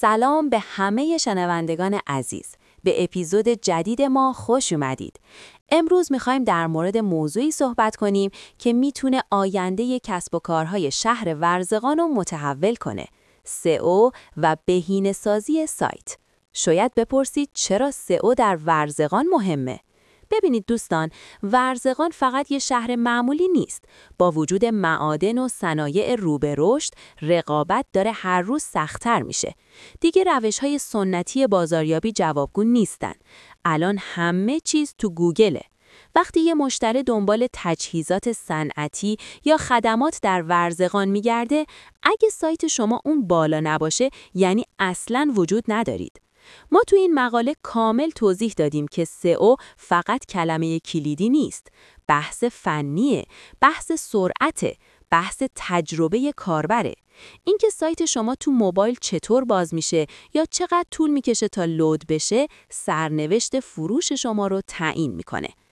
سلام به همه شنوندگان عزیز. به اپیزود جدید ما خوش اومدید. امروز میخوایم در مورد موضوعی صحبت کنیم که میتونه آینده کسب و کارهای شهر ورزقان رو متحول کنه. SEO و بهینه‌سازی سایت. شاید بپرسید چرا SEO در ورزقان مهمه؟ ببینید دوستان، ورزقان فقط یه شهر معمولی نیست. با وجود معادن و صنایع رو به رشد، رقابت داره هر روز سخت‌تر میشه. دیگه روش‌های سنتی بازاریابی جوابگو نیستن. الان همه چیز تو گوگله. وقتی یه مشتری دنبال تجهیزات صنعتی یا خدمات در ورزقان میگرده، اگه سایت شما اون بالا نباشه، یعنی اصلاً وجود ندارید. ما تو این مقاله کامل توضیح دادیم که SEO فقط کلمه کلیدی نیست. بحث فنیه، بحث سرعته، بحث تجربه کاربره. اینکه سایت شما تو موبایل چطور باز میشه یا چقدر طول میکشه تا لود بشه، سرنوشت فروش شما رو تعیین میکنه.